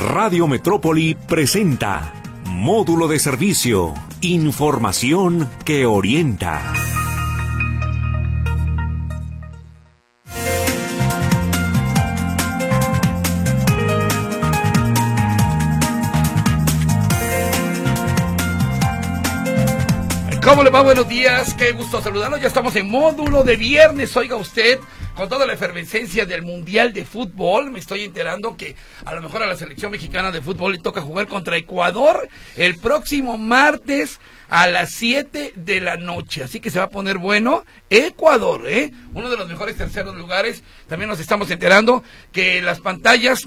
Radio Metrópoli presenta Módulo de Servicio, información que orienta. ¿Cómo le va? Buenos días, qué gusto saludarlo. Ya estamos en módulo de viernes, oiga usted, con toda la efervescencia del Mundial de Fútbol. Me estoy enterando que a lo mejor a la selección mexicana de fútbol le toca jugar contra Ecuador el próximo martes a las 7 de la noche. Así que se va a poner bueno. Ecuador, uno de los mejores terceros lugares. También nos estamos enterando que las pantallas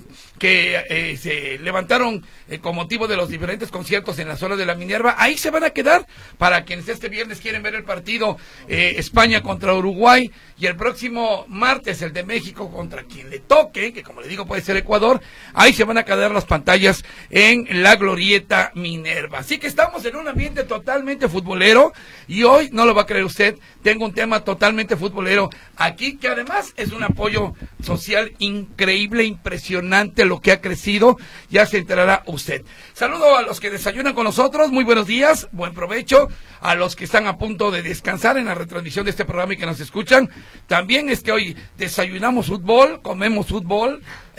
que se levantaron con motivo de los diferentes conciertos en la zona de la Minerva, ahí se van a quedar para quienes este viernes quieren ver el partido España contra Uruguay, y el próximo martes el de México contra quien le toque, que como le digo puede ser Ecuador. Ahí se van a quedar las pantallas en la Glorieta Minerva. Así que estamos en un ambiente totalmente futbolero, y hoy, no lo va a creer usted, tengo un tema totalmente futbolero aquí, que además es un apoyo social increíble, impresionante lo que ha crecido. Ya se enterará usted. Saludo a los que desayunan con nosotros, muy buenos días, buen provecho. A los que están a punto de descansar en la retransmisión de este programa y que nos escuchan, también es que hoy desayunamos fútbol, comemos fútbol,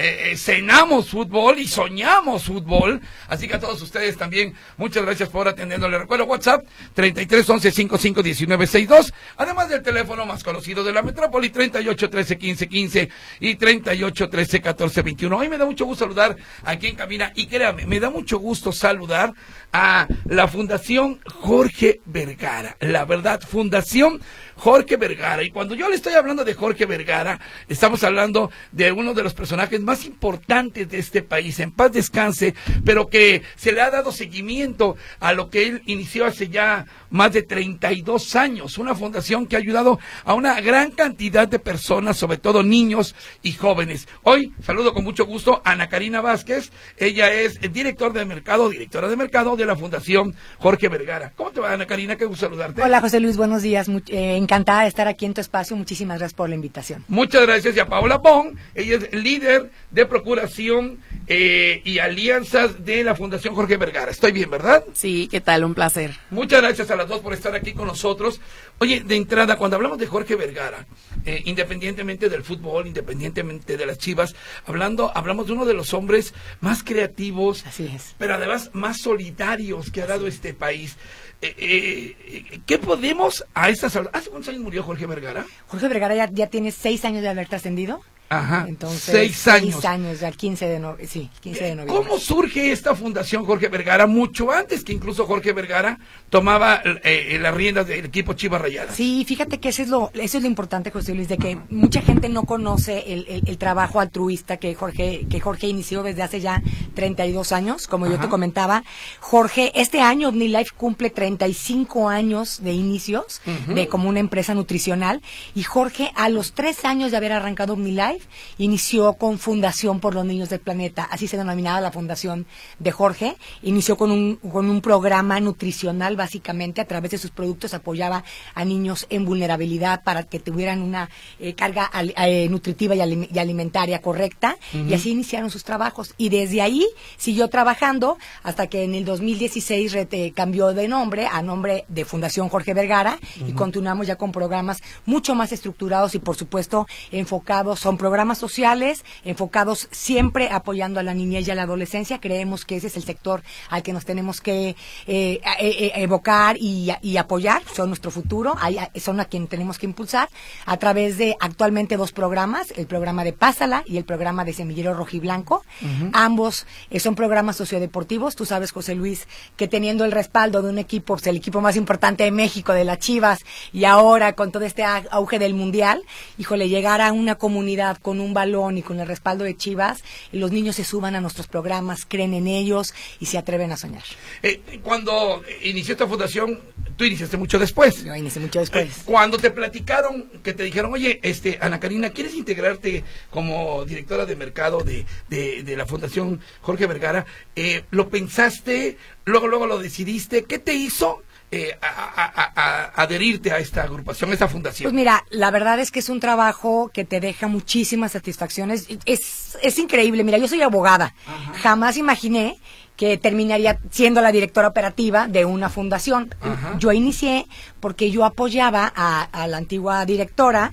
cenamos fútbol y soñamos fútbol. Así que a todos ustedes también, muchas gracias por atendernos. Les recuerdo WhatsApp 33 11 55 19 62, además del teléfono más conocido de la metrópoli 38 13 15 15 y 38 13 14 21. Hoy me da mucho gusto saludar aquí en cabina, y créame, me da mucho gusto saludar a la Fundación Jorge Vergara. La verdad, Fundación Jorge Vergara. Y cuando yo le estoy hablando de Jorge Vergara, estamos hablando de uno de los personajes más importantes de este país, en paz descanse, pero que se le ha dado seguimiento a lo que él inició hace ya más de 32 años. Una fundación que ha ayudado a una gran cantidad de personas, sobre todo niños y jóvenes. Hoy saludo con mucho gusto a Ana Karina Vázquez. Ella es directora de mercado de la Fundación Jorge Vergara. ¿Cómo te va, Ana Karina? Qué gusto saludarte. Hola, José Luis, buenos días. Encantada de estar aquí en tu espacio. Muchísimas gracias por la invitación. Muchas gracias. Y a Paola Pong, ella es líder de procuración y alianzas de la Fundación Jorge Vergara. Estoy bien, ¿verdad? Sí, ¿qué tal? Un placer. Muchas gracias a las dos por estar aquí con nosotros. Oye, de entrada, cuando hablamos de Jorge Vergara, independientemente del fútbol, independientemente de las Chivas, hablamos de uno de los hombres más creativos, así es, pero además más solidarios que ha dado este país. ¿Qué podemos a estas... ¿Hace cuántos años murió Jorge Vergara? Jorge Vergara ya tiene 6 años de haber trascendido. Ajá, entonces 6 años. 6 años, ya 15 de noviembre. ¿Cómo surge esta Fundación Jorge Vergara? Mucho antes que incluso Jorge Vergara tomaba las riendas del equipo Chivas Rayadas. Sí, fíjate que eso es lo importante, José Luis, de que mucha gente no conoce el trabajo altruista que Jorge inició desde hace ya 32 años, como yo te comentaba. Jorge, este año OmniLife cumple 35 años de inicios, de como una empresa nutricional, y Jorge, a los 3 años de haber arrancado OmniLife, inició con Fundación por los Niños del Planeta, así se denominaba la fundación de Jorge. Inició con un programa nutricional, básicamente, a través de sus productos apoyaba a niños en vulnerabilidad para que tuvieran una carga nutritiva y alimentaria correcta, y así iniciaron sus trabajos, y desde ahí siguió trabajando hasta que en el 2016 cambió de nombre a nombre de Fundación Jorge Vergara, y continuamos ya con programas mucho más estructurados y por supuesto enfocados, son programas sociales enfocados siempre apoyando a la niñez y a la adolescencia. Creemos que ese es el sector al que nos tenemos que evocar y apoyar, son nuestro futuro, son a quien tenemos que impulsar a través de actualmente 2 programas, el programa de Pásala y el programa de Semillero Rojiblanco. Ambos son programas sociodeportivos. Tú sabes, José Luis, que teniendo el respaldo de un equipo, pues el equipo más importante de México, de las Chivas, y ahora con todo este auge del Mundial, híjole, llegar a una comunidad con un balón y con el respaldo de Chivas, los niños se suban a nuestros programas, creen en ellos y se atreven a soñar. Cuando inició esta fundación, tú iniciaste mucho después. Yo inicié mucho después. Cuando te platicaron, que te dijeron, oye, Ana Karina, ¿quieres integrarte como directora de mercado de la Fundación Jorge Vergara? ¿Lo pensaste? Luego lo decidiste. ¿Qué te hizo adherirte a esta agrupación, a esta fundación? Pues mira, la verdad es que es un trabajo que te deja muchísimas satisfacciones. Es increíble. Mira, yo soy abogada. Ajá. Jamás imaginé que terminaría siendo la directora operativa de una fundación. Ajá. Yo inicié porque yo apoyaba a la antigua directora,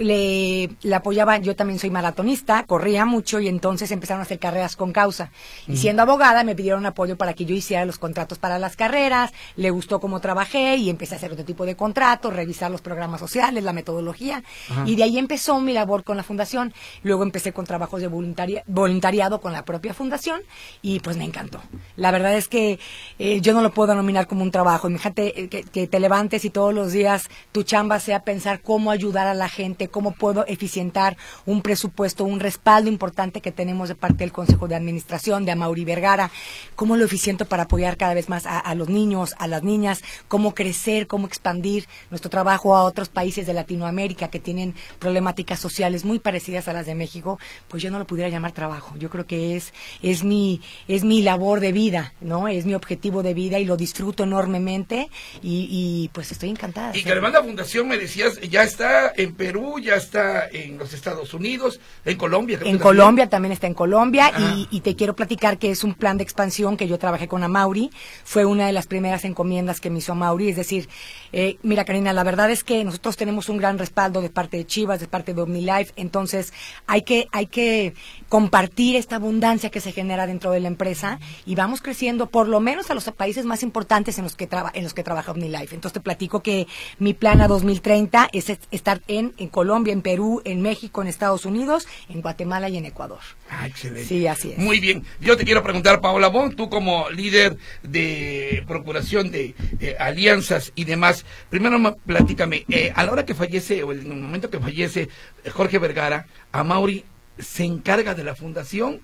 le apoyaba, yo también soy maratonista, corría mucho y entonces empezaron a hacer carreras con causa. Y siendo abogada me pidieron apoyo para que yo hiciera los contratos para las carreras, le gustó cómo trabajé y empecé a hacer otro tipo de contratos, revisar los programas sociales, la metodología. Ajá. Y de ahí empezó mi labor con la fundación. Luego empecé con trabajos de voluntariado con la propia fundación y pues me encantó. La verdad es que yo no lo puedo denominar como un trabajo. Imagínate que te levantes y todos los días tu chamba sea pensar cómo ayudar a la gente, cómo puedo eficientar un presupuesto, un respaldo importante que tenemos de parte del Consejo de Administración, de Amaury Vergara, cómo lo eficiento para apoyar cada vez más a los niños, a las niñas, cómo crecer, cómo expandir nuestro trabajo a otros países de Latinoamérica que tienen problemáticas sociales muy parecidas a las de México. Pues yo no lo pudiera llamar trabajo. Yo creo que es mi labor de vida, ¿no? Es mi objetivo de vida y lo disfruto enormemente y pues estoy encantada. Y que además la fundación, me decías, ya está en Perú, ya está en los Estados Unidos, en Colombia. En Colombia, también está en Colombia y te quiero platicar que es un plan de expansión que yo trabajé con Amaury. Fue una de las primeras encomiendas que me hizo Amaury, es decir, mira Karina, la verdad es que nosotros tenemos un gran respaldo de parte de Chivas, de parte de OmniLife, entonces hay que compartir esta abundancia que se genera dentro de la empresa y vamos creciendo por lo menos a los países más importantes en los que trabaja OmniLife. Entonces te platico que mi plan a 2030 es estar en Colombia, en Perú, en México, en Estados Unidos, en Guatemala y en Ecuador. Ah, excelente. Sí, así es. Muy bien. Yo te quiero preguntar, Paola Bon, tú como líder de procuración de alianzas y demás, primero platícame, a la hora que fallece, o en el momento que fallece Jorge Vergara, Amaury se encarga de la fundación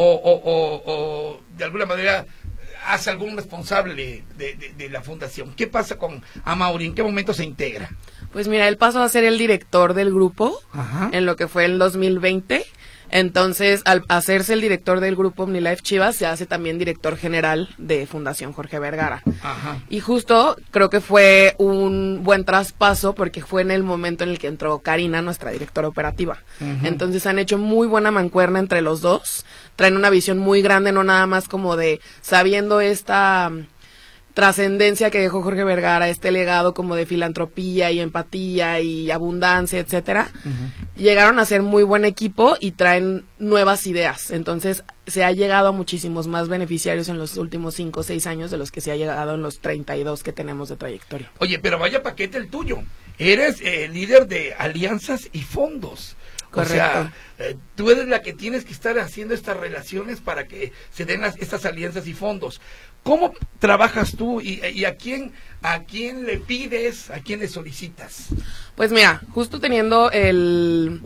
o de alguna manera hace algún responsable de la fundación. ¿Qué pasa con Amaury? ¿En qué momento se integra? Pues mira, él pasó a ser el director del grupo. Ajá. En lo que fue el 2020. Entonces, al hacerse el director del grupo OmniLife Chivas, se hace también director general de Fundación Jorge Vergara. Ajá. Y justo creo que fue un buen traspaso porque fue en el momento en el que entró Karina, nuestra directora operativa. Uh-huh. Entonces han hecho muy buena mancuerna entre los dos. Traen una visión muy grande, no nada más como de sabiendo esta trascendencia que dejó Jorge Vergara, este legado como de filantropía y empatía y abundancia, etcétera. Uh-huh. Llegaron a ser muy buen equipo y traen nuevas ideas. Entonces se ha llegado a muchísimos más beneficiarios en los últimos 5 o 6 años de los que se ha llegado en los 32 que tenemos de trayectoria. Oye, pero vaya paquete el tuyo. Eres líder de alianzas y fondos. Correcto. O sea, tú eres la que tienes que estar haciendo estas relaciones para que se den estas alianzas y fondos. ¿Cómo trabajas tú y a quién le pides, a quién le solicitas? Pues mira, justo teniendo el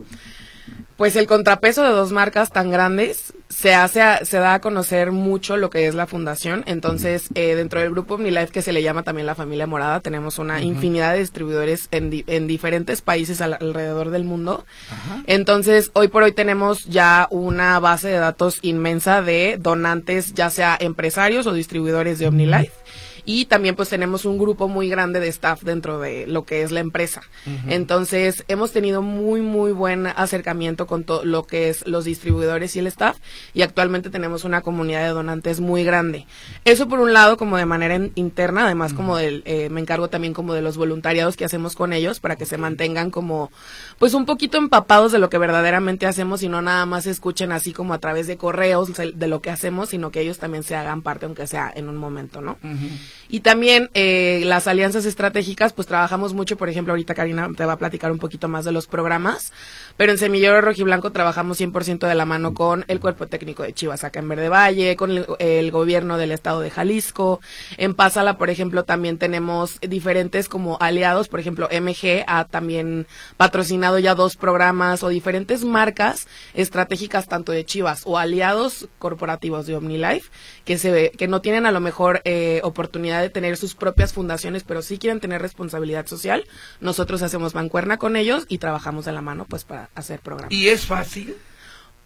contrapeso de dos marcas tan grandes, se da a conocer mucho lo que es la fundación. Entonces, dentro del grupo OmniLife, que se le llama también la familia morada, tenemos una uh-huh. infinidad de distribuidores en diferentes países alrededor del mundo. Uh-huh. Entonces, hoy por hoy tenemos ya una base de datos inmensa de donantes, ya sea empresarios o distribuidores de OmniLife. Y también pues tenemos un grupo muy grande de staff dentro de lo que es la empresa. Uh-huh. Entonces hemos tenido muy muy buen acercamiento con todo lo que es los distribuidores y el staff y actualmente tenemos una comunidad de donantes muy grande. Eso por un lado como de manera interna, además uh-huh. como me encargo también como de los voluntariados que hacemos con ellos para que se mantengan como pues un poquito empapados de lo que verdaderamente hacemos y no nada más escuchen así como a través de correos de lo que hacemos, sino que ellos también se hagan parte aunque sea en un momento, ¿no? Uh-huh. Y también las alianzas estratégicas, pues trabajamos mucho, por ejemplo, ahorita Karina te va a platicar un poquito más de los programas, pero en Semillero Rojiblanco trabajamos 100% de la mano con el cuerpo técnico de Chivas acá en Verde Valle, con el gobierno del estado de Jalisco. En Pásala, por ejemplo, también tenemos diferentes como aliados, por ejemplo, MG ha también patrocinado ya 2 programas o diferentes marcas estratégicas tanto de Chivas o aliados corporativos de OmniLife que no tienen a lo mejor oportunidad de tener sus propias fundaciones, pero sí quieren tener responsabilidad social. Nosotros hacemos mancuerna con ellos y trabajamos de la mano pues para hacer programas. ¿Y es fácil?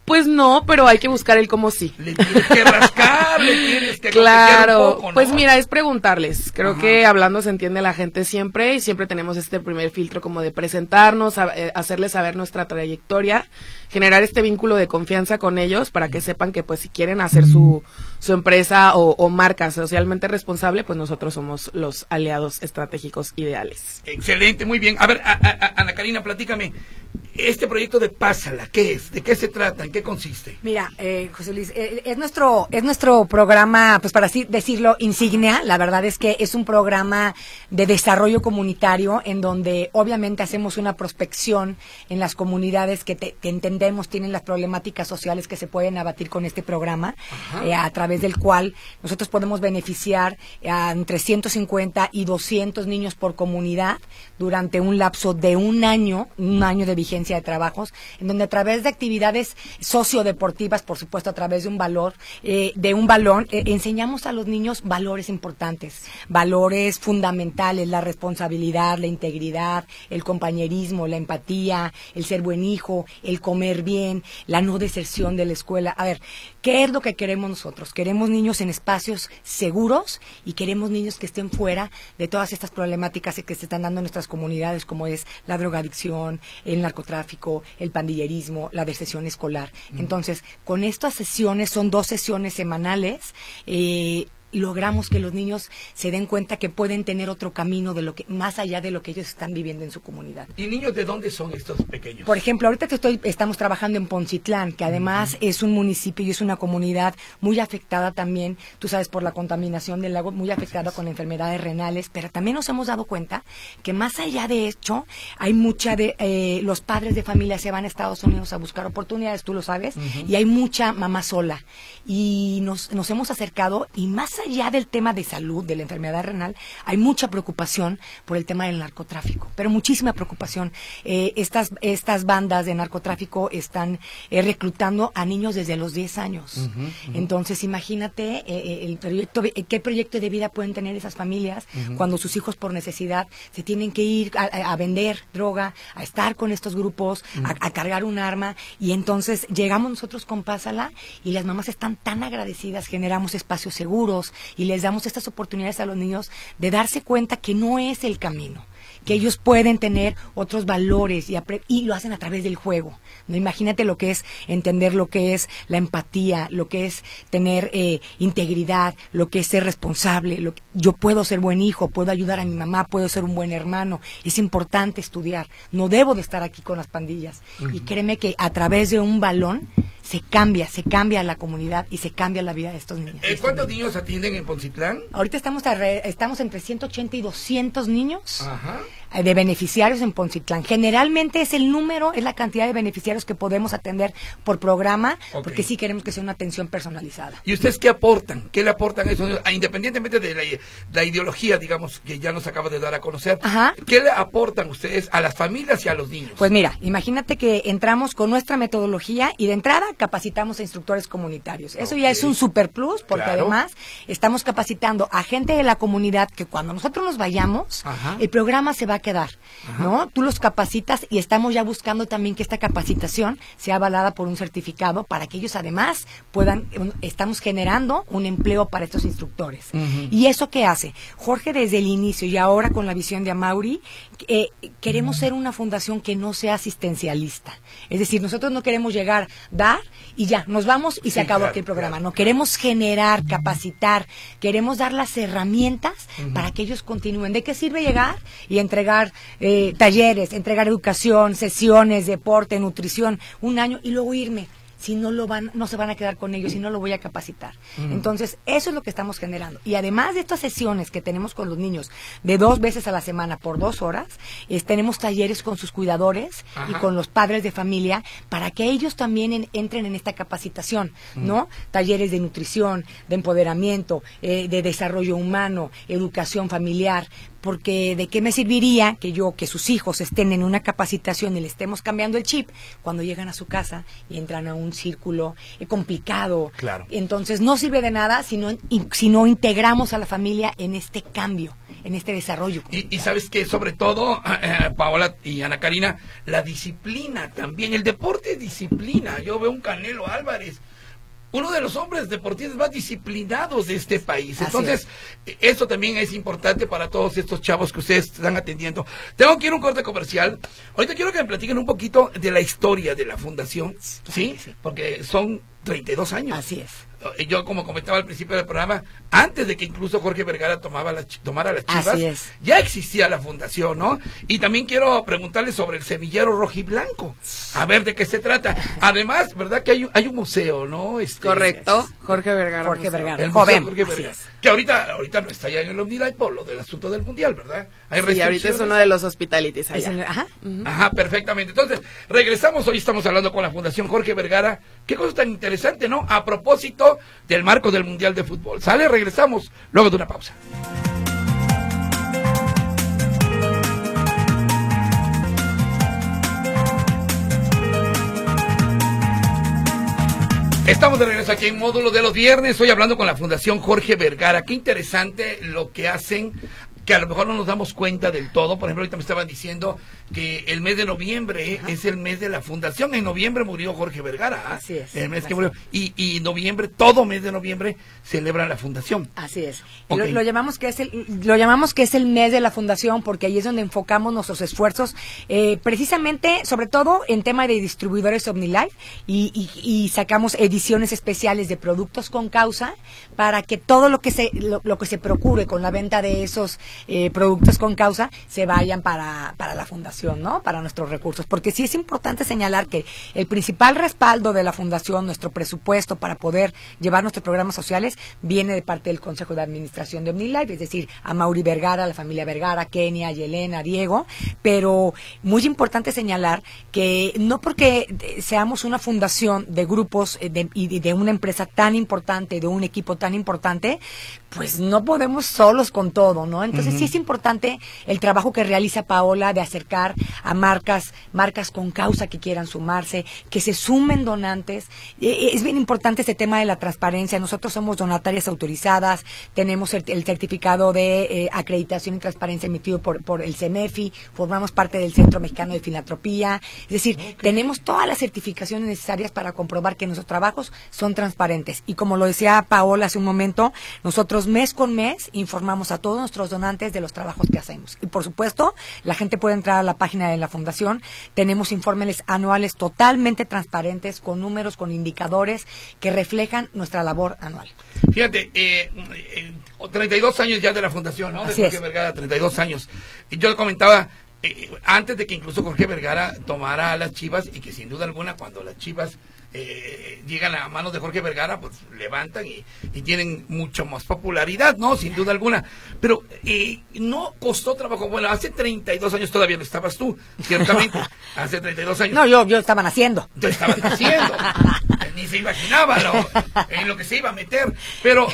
Pues no, pero hay que buscar el cómo sí. Le tienes que rascar, le tienes que claro, un poco, ¿no? pues mira, es preguntarles. Creo que hablando se entiende la gente siempre y siempre tenemos este primer filtro como de presentarnos, hacerles saber nuestra trayectoria, generar este vínculo de confianza con ellos para que sepan que pues si quieren hacer su empresa o marca socialmente responsable, pues nosotros somos los aliados estratégicos ideales. Excelente, muy bien. A ver, Ana Karina, platícame. Este proyecto de Pásala, ¿qué es? ¿De qué se trata? ¿En qué consiste? Mira, José Luis, es nuestro programa, pues para así decirlo, insignia. La verdad es que es un programa de desarrollo comunitario en donde obviamente hacemos una prospección en las comunidades que entendemos tienen las problemáticas sociales que se pueden abatir con este programa, a través del cual nosotros podemos beneficiar a entre 150 y 200 niños por comunidad durante un lapso de un año de vigencia de trabajos, en donde a través de actividades sociodeportivas, por supuesto a través de un balón, enseñamos a los niños valores importantes, valores fundamentales, la responsabilidad, la integridad, el compañerismo, la empatía, el ser buen hijo, el comer bien, la no deserción de la escuela. A ver, ¿qué es lo que queremos nosotros? Queremos niños en espacios seguros y queremos niños que estén fuera de todas estas problemáticas que se están dando en nuestras comunidades, como es la drogadicción, el narcotráfico, el pandillerismo, la deserción escolar. Entonces, con estas sesiones, son 2 sesiones semanales, logramos que los niños se den cuenta que pueden tener otro camino de lo que más allá de lo que ellos están viviendo en su comunidad. ¿Y niños de dónde son estos pequeños? Por ejemplo, ahorita estamos trabajando en Poncitlán, que además es un municipio y es una comunidad muy afectada también, tú sabes, por la contaminación del lago, muy afectada con enfermedades renales, pero también nos hemos dado cuenta que más allá de esto, hay los padres de familia se van a Estados Unidos a buscar oportunidades, tú lo sabes, y hay mucha mamá sola. Y nos hemos acercado, y más allá del tema de salud, de la enfermedad renal, hay mucha preocupación por el tema del narcotráfico, pero muchísima preocupación. Estas bandas de narcotráfico están reclutando a niños desde los 10 años. Entonces, imagínate qué proyecto de vida pueden tener esas familias cuando sus hijos por necesidad se tienen que ir a vender droga, a estar con estos grupos, a cargar un arma, y entonces llegamos nosotros con Pásala y las mamás están tan agradecidas, generamos espacios seguros y les damos estas oportunidades a los niños de darse cuenta que no es el camino, que ellos pueden tener otros valores y lo hacen a través del juego, ¿no? Imagínate lo que es entender lo que es la empatía, lo que es tener integridad, lo que es ser responsable, yo puedo ser buen hijo, puedo ayudar a mi mamá, puedo ser un buen hermano, es importante estudiar, no debo de estar aquí con las pandillas. Y créeme que a través de un balón se cambia la comunidad y se cambia la vida de estos niños. ¿Cuántos niños atienden en Poncitlán? Ahorita estamos entre 180 y 200 niños de beneficiarios en Poncitlán. Generalmente es la cantidad de beneficiarios que podemos atender por programa, porque sí queremos que sea una atención personalizada. ¿Y ustedes qué aportan? ¿Qué le aportan a eso? Independientemente de la ideología, digamos, que ya nos acaba de dar a conocer, ¿qué le aportan ustedes a las familias y a los niños? Pues mira, imagínate que entramos con nuestra metodología y de entrada capacitamos a instructores comunitarios. Eso ya es un super plus, porque además estamos capacitando a gente de la comunidad que cuando nosotros nos vayamos, el programa se va a quedar, ¿no? Tú los capacitas y estamos ya buscando también que esta capacitación sea avalada por un certificado para que ellos además estamos generando un empleo para estos instructores. ¿Y eso qué hace? Jorge, desde el inicio y ahora con la visión de Amaury, queremos ser una fundación que no sea asistencialista. Es decir, nosotros no queremos llegar, dar y ya, nos vamos y se acabó aquí el programa. No, queremos generar, capacitar, queremos dar las herramientas para que ellos continúen. ¿De qué sirve llegar y entregar talleres, entregar educación, sesiones, deporte, nutrición, un año y luego irme? Si no se van a quedar con ellos, si no lo voy a capacitar. Entonces, eso es lo que estamos generando. Y además de estas sesiones que tenemos con los niños de 2 veces a la semana por 2 horas, tenemos talleres con sus cuidadores y con los padres de familia para que ellos también entren en esta capacitación, ¿no? Talleres de nutrición, de empoderamiento, de desarrollo humano, educación familiar. Porque ¿de qué me serviría que sus hijos estén en una capacitación y le estemos cambiando el chip cuando llegan a su casa y entran a un círculo complicado? Claro. Entonces no sirve de nada si no integramos a la familia en este cambio en este desarrollo. Y sabes que sobre todo, Paola y Ana Karina, la disciplina también, el deporte es disciplina. Yo veo un Canelo Álvarez, uno de los hombres deportistas más disciplinados de este país. Entonces, eso también es importante para todos estos chavos que ustedes están atendiendo. Tengo que ir a un corte comercial. Ahorita quiero que me platiquen un poquito de la historia de la fundación, ¿sí? Porque son 32 años. Así es. Yo, como comentaba al principio del programa, antes de que incluso Jorge Vergara tomara las Chivas, ya existía la fundación, ¿no? Y también quiero preguntarle sobre el semillero rojiblanco, a ver de qué se trata. Además, ¿verdad que hay un museo, ¿no? Correcto, Jorge Vergara. Jorge Vergara, el joven. Jorge Vergara, que ahorita no está ya en el OmniLife por lo del asunto del Mundial, ¿verdad? Sí, ahorita es uno de los hospitalities allá. Ajá, perfectamente. Entonces, regresamos, hoy estamos hablando con la Fundación Jorge Vergara. Qué cosa tan interesante, ¿no? A propósito del marco del Mundial de Fútbol. ¿Sale? Regresamos luego de una pausa. Estamos de regreso aquí en Módulo de los Viernes. Estoy hablando con la Fundación Jorge Vergara. Qué interesante lo que hacen, que a lo mejor no nos damos cuenta del todo. Por ejemplo, ahorita me estaban diciendo que el mes de noviembre es el mes de la fundación. En noviembre murió Jorge Vergara. Así es. El mes que murió. Y noviembre, todo mes de noviembre, celebran la fundación. Así es. Okay. Lo llamamos que es el mes de la fundación porque ahí es donde enfocamos nuestros esfuerzos, precisamente, sobre todo en tema de distribuidores OmniLife y sacamos ediciones especiales de productos con causa para que todo lo que se procure con la venta de esos productos con causa se vayan para la fundación, ¿no? Para nuestros recursos, porque sí es importante señalar que el principal respaldo de la fundación, nuestro presupuesto para poder llevar nuestros programas sociales, viene de parte del Consejo de Administración de OmniLife, es decir, a Mauri Vergara, a la familia Vergara, Kenia, Yelena, Diego, pero muy importante señalar que no porque seamos una fundación de grupos y de una empresa tan importante, de un equipo tan importante, pues no podemos solos con todo, ¿no? Entonces sí es importante el trabajo que realiza Paola de acercar a marcas con causa que quieran sumarse, que se sumen donantes. Es bien importante este tema de la transparencia. Nosotros somos donatarias autorizadas, tenemos el certificado de acreditación y transparencia emitido por el CEMEFI, formamos parte del Centro Mexicano de Filantropía, es decir, tenemos todas las certificaciones necesarias para comprobar que nuestros trabajos son transparentes. Y como lo decía Paola hace un momento, nosotros mes con mes informamos a todos nuestros donantes de los trabajos que hacemos. Y por supuesto, la gente puede entrar a la página de la fundación, tenemos informes anuales totalmente transparentes, con números, con indicadores que reflejan nuestra labor anual. Fíjate, 32 años ya de la fundación, ¿no? De Jorge Vergara, 32 años. Y yo comentaba, antes de que incluso Jorge Vergara tomara a las Chivas, y que sin duda alguna cuando las Chivas llegan a manos de Jorge Vergara, pues levantan y tienen mucho más popularidad, ¿no? Sin duda alguna. Pero no costó trabajo. Bueno, hace 32 años todavía no estabas tú, ciertamente. Hace 32 años. No, yo estaba naciendo. Tú estabas naciendo. Ni se imaginaba en lo que se iba a meter. Pero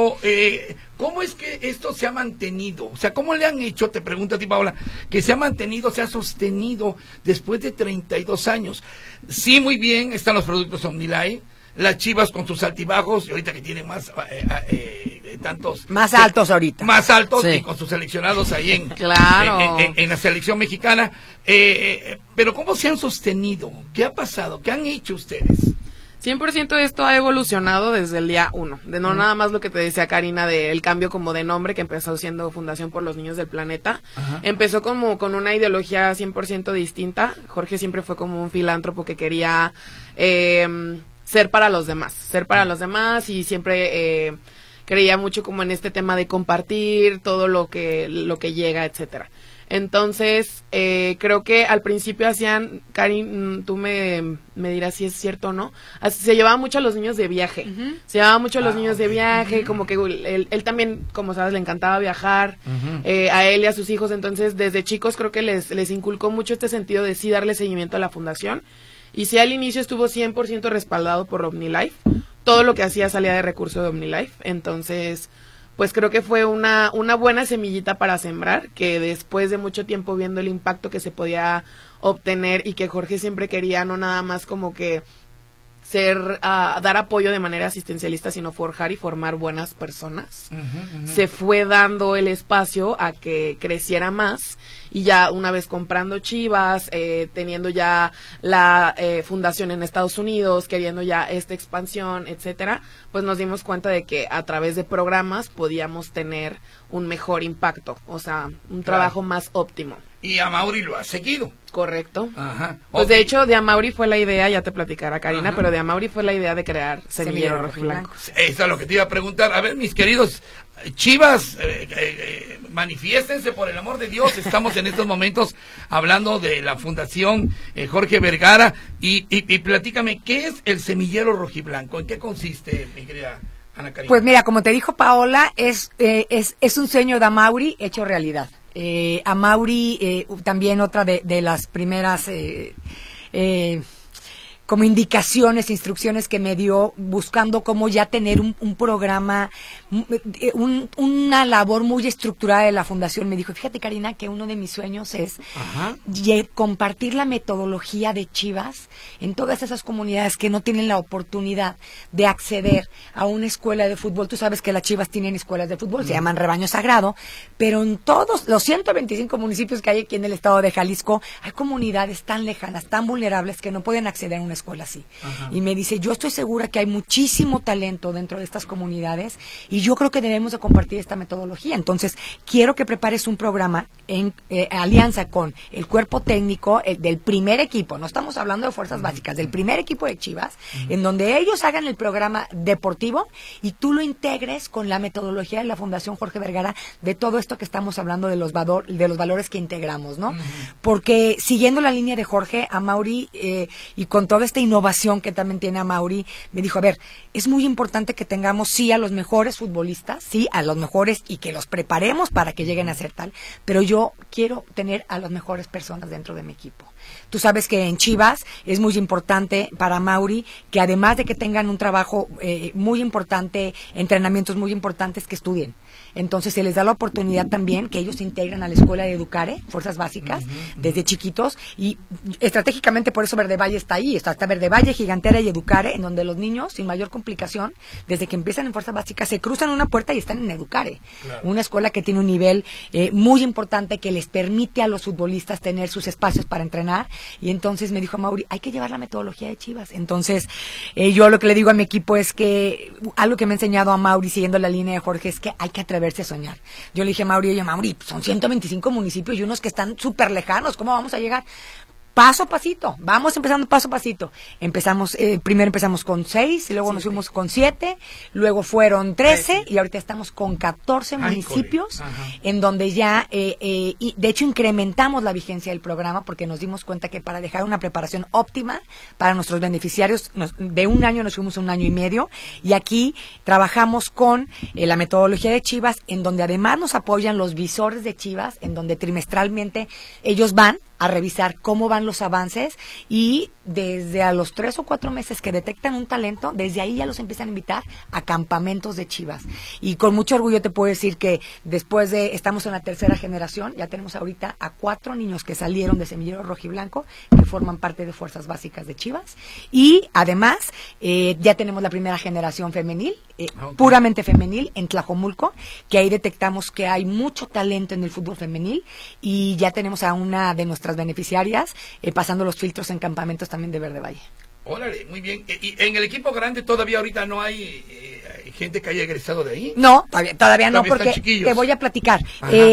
¿cómo es que esto se ha mantenido? O sea, ¿cómo le han hecho, te pregunto a ti, Paola, que se ha mantenido, se ha sostenido después de 32 años? Sí, muy bien, están los productos OmniLife, las Chivas con sus altibajos, y ahorita que tienen más más altos ahorita. Más altos, y con sus seleccionados ahí en la selección mexicana. Pero ¿cómo se han sostenido? ¿Qué ha pasado? ¿Qué han hecho ustedes? 100% esto ha evolucionado desde el día 1, de no nada más lo que te decía Karina del cambio como de nombre que empezó siendo Fundación por los Niños del Planeta. Empezó como con una ideología 100% distinta. Jorge siempre fue como un filántropo que quería ser para los demás y siempre creía mucho como en este tema de compartir todo lo que llega, etcétera. Entonces, creo que al principio hacían, Karin, tú me dirás si es cierto o no, se llevaba mucho a los niños de viaje, como que él también, como sabes, le encantaba viajar, a él y a sus hijos, entonces desde chicos creo que les inculcó mucho este sentido de sí darle seguimiento a la fundación, y sí al inicio estuvo 100% respaldado por OmniLife, todo lo que hacía salía de recurso de OmniLife, entonces pues creo que fue una buena semillita para sembrar, que después de mucho tiempo viendo el impacto que se podía obtener y que Jorge siempre quería, no nada más como que dar apoyo de manera asistencialista, sino forjar y formar buenas personas. Se fue dando el espacio a que creciera más, y ya una vez comprando Chivas, teniendo ya la fundación en Estados Unidos, queriendo ya esta expansión, etcétera, pues nos dimos cuenta de que a través de programas podíamos tener un mejor impacto, o sea, un trabajo más óptimo. Y a Mauri lo ha seguido. Correcto. Ajá. Pues de hecho, de Amauri fue la idea, ya te platicará Karina, pero de Amauri fue la idea de crear Semillero Rojiblanco. Eso es lo que te iba a preguntar. A ver, mis queridos Chivas, manifiéstense por el amor de Dios. Estamos en estos momentos hablando de la Fundación Jorge Vergara y platícame, ¿qué es el Semillero Rojiblanco? ¿En qué consiste, mi querida Ana Karina? Pues mira, como te dijo Paola, es un sueño de Amauri hecho realidad. Amauri, también otra de las primeras como indicaciones, instrucciones que me dio buscando cómo ya tener un programa, una labor muy estructurada de la fundación. Me dijo, fíjate Karina, que uno de mis sueños es compartir la metodología de Chivas en todas esas comunidades que no tienen la oportunidad de acceder a una escuela de fútbol. Tú sabes que las Chivas tienen escuelas de fútbol, se llaman Rebaño Sagrado, pero en todos los 125 municipios que hay aquí en el estado de Jalisco, hay comunidades tan lejanas, tan vulnerables, que no pueden acceder a una escuela así. Y me dice, yo estoy segura que hay muchísimo talento dentro de estas comunidades y yo creo que debemos de compartir esta metodología. Entonces, quiero que prepares un programa en alianza con el cuerpo técnico del primer equipo, no estamos hablando de fuerzas básicas, del primer equipo de Chivas, en donde ellos hagan el programa deportivo y tú lo integres con la metodología de la Fundación Jorge Vergara, de todo esto que estamos hablando de los valores que integramos, ¿no? Porque siguiendo la línea de Jorge, Amauri, y con toda esta innovación que también tiene Amauri, me dijo, a ver, es muy importante que tengamos sí a los mejores futbolistas, sí a los mejores, y que los preparemos para que lleguen a ser tal, pero yo quiero tener a las mejores personas dentro de mi equipo. Tú sabes que en Chivas es muy importante para Mauri que además de que tengan un trabajo muy importante, entrenamientos muy importantes, que estudien. Entonces se les da la oportunidad también que ellos se integran a la escuela de Educare, fuerzas básicas, desde chiquitos, y estratégicamente por eso Verde Valle está ahí, está Verde Valle, Gigantera y Educare, en donde los niños sin mayor complicación, desde que empiezan en fuerzas básicas, se cruzan una puerta y están en Educare, una escuela que tiene un nivel muy importante que les permite a los futbolistas tener sus espacios para entrenar. Y entonces me dijo Mauri, hay que llevar la metodología de Chivas. Entonces yo lo que le digo a mi equipo es que algo que me ha enseñado a Mauri siguiendo la línea de Jorge es que hay que atreverse a soñar. Yo le dije a Mauri, son 125 municipios y unos que están súper lejanos, ¿cómo vamos a llegar? Paso a pasito, vamos empezando paso a pasito. Primero empezamos con 6, y luego nos fuimos con 7, luego fueron 13 y ahorita estamos con 14 municipios, en donde ya, y de hecho incrementamos la vigencia del programa porque nos dimos cuenta que para dejar una preparación óptima para nuestros beneficiarios, de un año nos fuimos a 1 año y medio, y aquí trabajamos con la metodología de Chivas, en donde además nos apoyan los visores de Chivas, en donde trimestralmente ellos van a revisar cómo van los avances, y desde a los 3 o 4 meses que detectan un talento, desde ahí ya los empiezan a invitar a campamentos de Chivas. Y con mucho orgullo te puedo decir que estamos en la 3ª generación, ya tenemos ahorita a 4 niños que salieron de Semillero Rojiblanco, que forman parte de fuerzas básicas de Chivas, y además ya tenemos la primera generación femenil, puramente femenil, en Tlajomulco, que ahí detectamos que hay mucho talento en el fútbol femenil, y ya tenemos a una de nuestras beneficiarias pasando los filtros en campamentos también de Verde Valle. Órale, muy bien. ¿Y en el equipo grande todavía ahorita no hay gente que haya egresado de ahí? No, todavía no, porque te voy a platicar.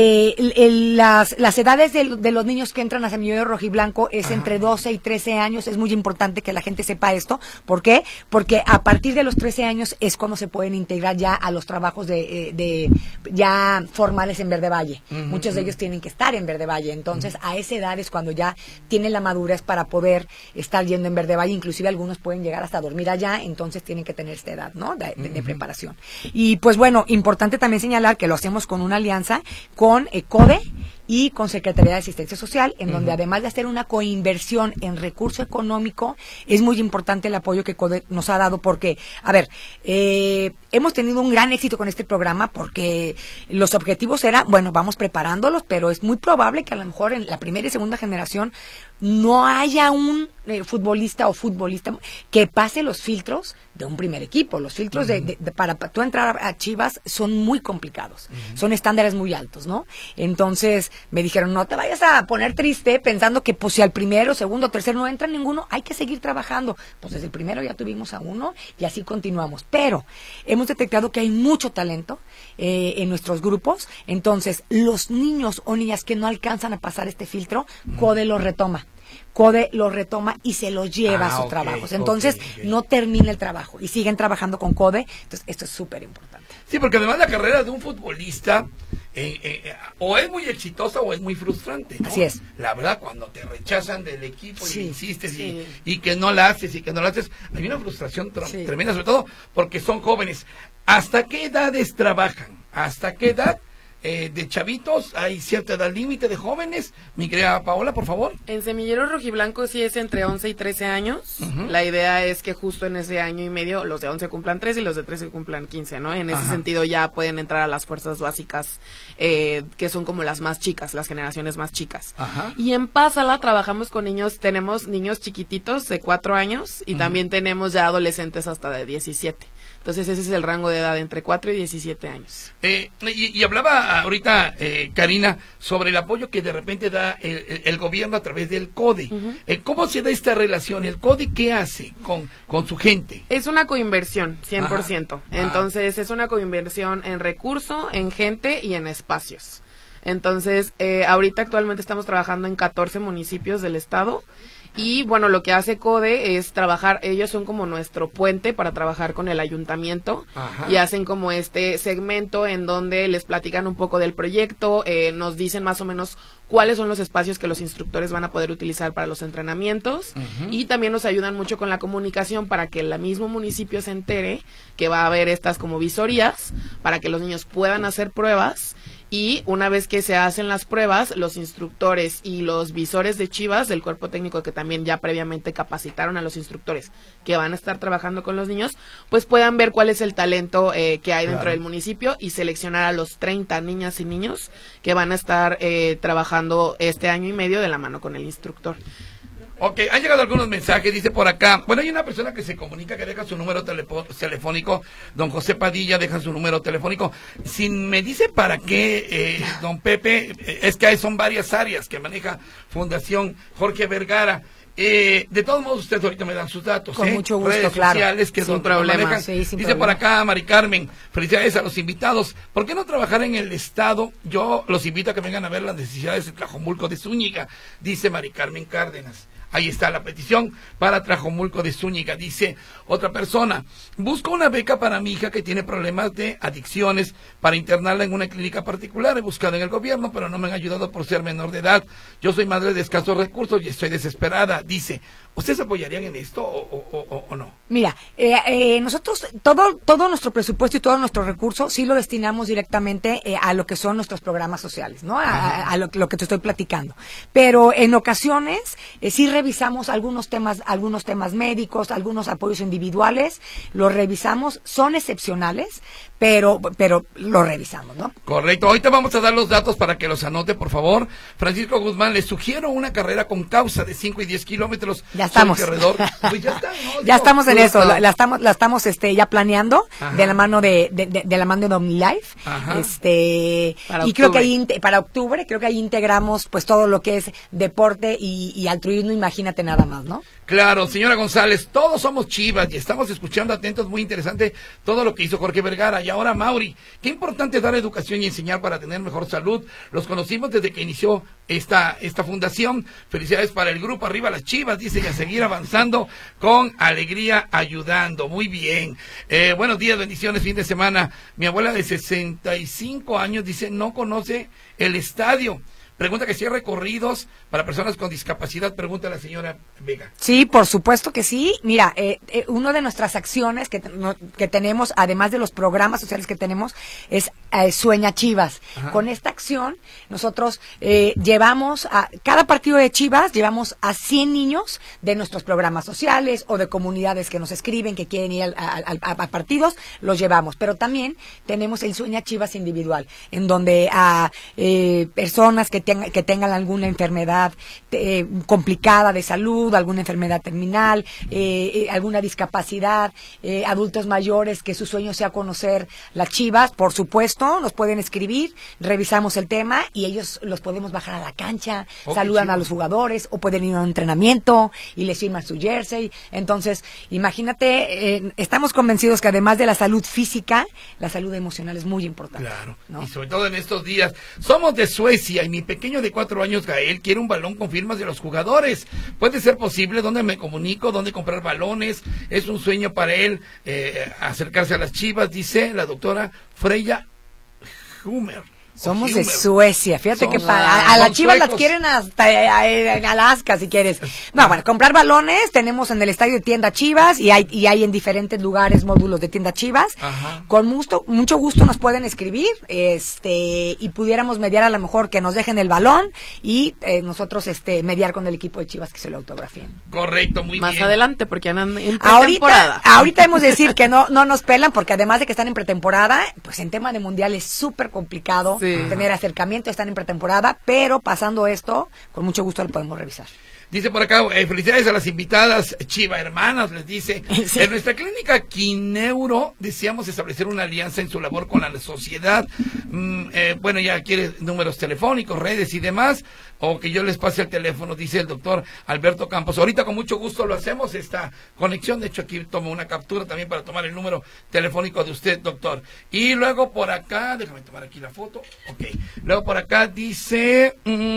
Las edades de los niños que entran a Semillero Rojiblanco es entre 12 y 13 años. Es muy importante que la gente sepa esto. ¿Por qué? Porque a partir de los 13 años es cuando se pueden integrar ya a los trabajos de ya formales en Verde Valle. Muchos de ellos tienen que estar en Verde Valle. Entonces, a esa edad es cuando ya tienen la madurez para poder estar yendo en Verde Valle. Inclusive algunos pueden llegar hasta dormir allá, entonces tienen que tener esta edad, ¿no? De preparación. Y pues bueno, importante también señalar que lo hacemos con una alianza con CODE y con Secretaría de Asistencia Social, en donde además de hacer una coinversión en recurso económico, es muy importante el apoyo que CODE nos ha dado, porque, a ver, hemos tenido un gran éxito con este programa, porque los objetivos eran, bueno, vamos preparándolos, pero es muy probable que a lo mejor en la primera y segunda generación no haya un futbolista que pase los filtros de un primer equipo. Los filtros para tú entrar a Chivas son muy complicados, son estándares muy altos, ¿no? Entonces me dijeron, no te vayas a poner triste pensando que pues si al primero, segundo, tercero no entra ninguno, hay que seguir trabajando. Pues desde el primero ya tuvimos a uno y así continuamos, pero hemos detectado que hay mucho talento en nuestros grupos. Entonces los niños o niñas que no alcanzan a pasar este filtro, CODE los retoma y se los lleva a sus trabajos. Entonces, no termina el trabajo y siguen trabajando con CODE. Entonces, esto es súper importante. Sí, porque además la carrera de un futbolista o es muy exitosa o es muy frustrante, ¿no? Así es. La verdad, cuando te rechazan del equipo y insistes y que no la haces hay una frustración tremenda, sobre todo porque son jóvenes. ¿Hasta qué edades trabajan? ¿Hasta qué edad? De chavitos, hay cierta edad límite de jóvenes. Mi querida Paola, por favor. En Semilleros Rojiblanco sí es entre 11 y 13 años. La idea es que justo en ese año y medio los de 11 cumplan 13 y los de 13 cumplan 15, ¿no? En ese sentido ya pueden entrar a las fuerzas básicas, que son como las más chicas, las generaciones más chicas. Y en Pásala trabajamos con niños, tenemos niños chiquititos de 4 años y también tenemos ya adolescentes hasta de 17. Entonces ese es el rango de edad, entre 4 y 17 años. Y hablaba ahorita Karina sobre el apoyo que de repente da el gobierno a través del CODE. ¿Cómo se da esta relación? ¿El CODE qué hace con su gente? Es una coinversión, 100%. Entonces es una coinversión en recurso, en gente y en espacios. Entonces ahorita actualmente estamos trabajando en 14 municipios del estado. Y bueno, lo que hace CODE es trabajar, ellos son como nuestro puente para trabajar con el ayuntamiento. Y hacen como este segmento en donde les platican un poco del proyecto, nos dicen más o menos cuáles son los espacios que los instructores van a poder utilizar para los entrenamientos y también nos ayudan mucho con la comunicación para que el mismo municipio se entere que va a haber estas como visorías para que los niños puedan hacer pruebas. Y una vez que se hacen las pruebas, los instructores y los visores de Chivas, del cuerpo técnico que también ya previamente capacitaron a los instructores que van a estar trabajando con los niños, pues puedan ver cuál es el talento que hay dentro del municipio y seleccionar a los 30 niñas y niños que van a estar trabajando este año y medio de la mano con el instructor. Ok, han llegado algunos mensajes, dice por acá, bueno, hay una persona que se comunica que deja su número telefónico, don José Padilla deja su número telefónico, me dice para qué, don Pepe, es que son varias áreas que maneja Fundación Jorge Vergara. De todos modos, ustedes ahorita me dan sus datos. Con mucho gusto, redes claro. sociales, que sin problema. Sí, sin dice problema. por acá Mari Carmen, felicidades a los invitados. ¿Por qué no trabajar en el estado? Yo los invito a que vengan a ver las necesidades de Tlajomulco de Zúñiga, dice Mari Carmen Cárdenas. Ahí está la petición para Tlajomulco de Zúñiga. Dice otra persona, busco una beca para mi hija que tiene problemas de adicciones para internarla en una clínica particular. He buscado en el gobierno, pero no me han ayudado por ser menor de edad. Yo soy madre de escasos recursos y estoy desesperada. Dice, ¿ustedes apoyarían en esto o no? Mira, nosotros todo nuestro presupuesto y todo nuestro recurso sí lo destinamos directamente a lo que son nuestros programas sociales, ¿no? A lo que te estoy platicando. Pero en ocasiones sí revisamos algunos temas médicos, algunos apoyos individuales, los revisamos, son excepcionales, pero lo revisamos, ¿no? Correcto. Ahorita vamos a dar los datos para que los anote, por favor. Francisco Guzmán, les sugiero una carrera con causa de 5 y 10 kilómetros. Ya estamos. Pues ya está, ¿no? Ya estamos en eso, la estamos ya planeando de la mano de la mano de OmniLife. Y creo que ahí para octubre creo que ahí integramos pues todo lo que es deporte y altruismo, imagínate nada más, ¿no? Claro, señora González, todos somos Chivas y estamos escuchando atentos, muy interesante todo lo que hizo Jorge Vergara. Y ahora, Mauri, qué importante dar educación y enseñar para tener mejor salud. Los conocimos desde que inició esta fundación. Felicidades para el grupo, arriba las Chivas, dice, y a seguir avanzando con alegría, ayudando. Muy bien. Buenos días, bendiciones, fin de semana. Mi abuela de 65 años dice, no conoce el estadio. Pregunta que si hay recorridos para personas con discapacidad, pregunta la señora Vega. Sí, por supuesto que sí. Mira, una de nuestras acciones que tenemos, además de los programas sociales que tenemos, es Sueña Chivas. Ajá. Con esta acción, nosotros llevamos a cada partido de Chivas, llevamos a 100 niños de nuestros programas sociales o de comunidades que nos escriben, que quieren ir a partidos, los llevamos. Pero también tenemos el Sueña Chivas individual, en donde a personas que tengan alguna enfermedad complicada de salud, alguna enfermedad terminal, alguna discapacidad, adultos mayores que su sueño sea conocer las Chivas, por supuesto, nos pueden escribir, revisamos el tema y ellos los podemos bajar a la cancha, saludan a los jugadores o pueden ir a un entrenamiento y les firman su jersey. Entonces, imagínate, estamos convencidos que además de la salud física, la salud emocional es muy importante. Claro, ¿no? Y sobre todo en estos días. Somos de Suecia y mi pequeño de 4 años, Gael, quiere un balón con firmas de los jugadores. ¿Puede ser posible? ¿Dónde me comunico? ¿Dónde comprar balones? Es un sueño para él acercarse a las Chivas, dice la doctora Freya Humer. Somos de Suecia, fíjate que a las Chivas las quieren hasta en Alaska si quieres. No, bueno, comprar balones tenemos en el estadio de Tienda Chivas y hay en diferentes lugares módulos de Tienda Chivas. Ajá. Con mucho gusto nos pueden escribir, y pudiéramos mediar a lo mejor que nos dejen el balón y nosotros mediar con el equipo de Chivas que se lo autografíen. Correcto, muy Más bien. adelante, porque andan en pretemporada. Ahorita hemos de decir que no nos pelan, porque además de que están en pretemporada, pues en tema de mundial es súper complicado. Sí. Tener acercamiento, están en pretemporada, pero pasando esto, con mucho gusto lo podemos revisar. Dice por acá, felicidades a las invitadas Chiva hermanas, les dice. Sí. En nuestra clínica Quineuro deseamos establecer una alianza en su labor con la sociedad. Bueno, ya quiere números telefónicos, redes y demás, o que yo les pase el teléfono, dice el doctor Alberto Campos. Ahorita con mucho gusto lo hacemos, esta conexión. De hecho, aquí tomo una captura también para tomar el número telefónico de usted, doctor. Y luego por acá, déjame tomar aquí la foto. Ok. Luego por acá dice...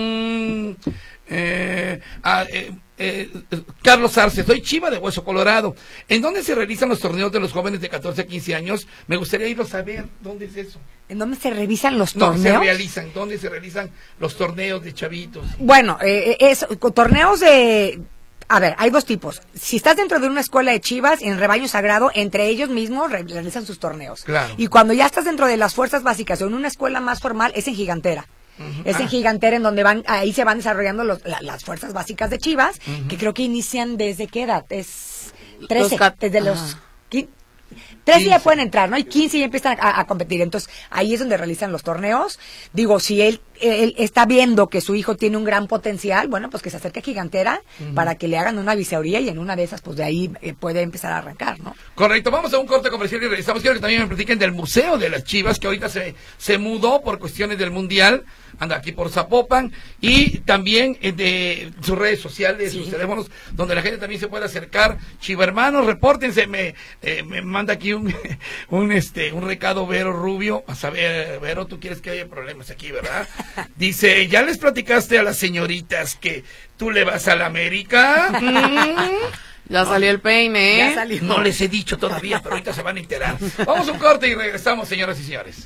Carlos Arce, soy Chiva de Hueso Colorado. ¿En dónde se realizan los torneos de los jóvenes de 14 a 15 años? Me gustaría irlo a saber. ¿Dónde es eso? ¿En dónde se revisan los No, torneos? ¿Dónde se realizan los torneos de chavitos? Bueno, torneos de... A ver, hay dos tipos. Si estás dentro de una escuela de Chivas, en rebaño sagrado, entre ellos mismos realizan sus torneos. Claro. Y cuando ya estás dentro de las fuerzas básicas o en una escuela más formal, es en Gigantera. Es en Gigantera en donde ahí se van desarrollando las fuerzas básicas de Chivas, que creo que inician desde qué edad, es 13, desde los 13 ya pueden entrar, ¿no? Y 15 ya empiezan a competir. Entonces, ahí es donde realizan los torneos. Digo, si él está viendo que su hijo tiene un gran potencial, bueno, pues que se acerque a Gigantera para que le hagan una visoría y en una de esas, pues de ahí puede empezar a arrancar, ¿no? Correcto, vamos a un corte comercial y regresamos. Quiero que también me platiquen del Museo de las Chivas, que ahorita se mudó por cuestiones del Mundial, anda aquí por Zapopan, y también de sus redes sociales, sus teléfonos, donde la gente también se puede acercar. Chiva hermanos, repórtense. Me manda aquí un recado Vero Rubio. A saber, Vero, tú quieres que haya problemas aquí, ¿verdad? Dice, ¿ya les platicaste a las señoritas que tú le vas a la América? Ya salió el peine, Ya salió. No les he dicho todavía, pero ahorita se van a enterar. Vamos a un corte y regresamos, señoras y señores.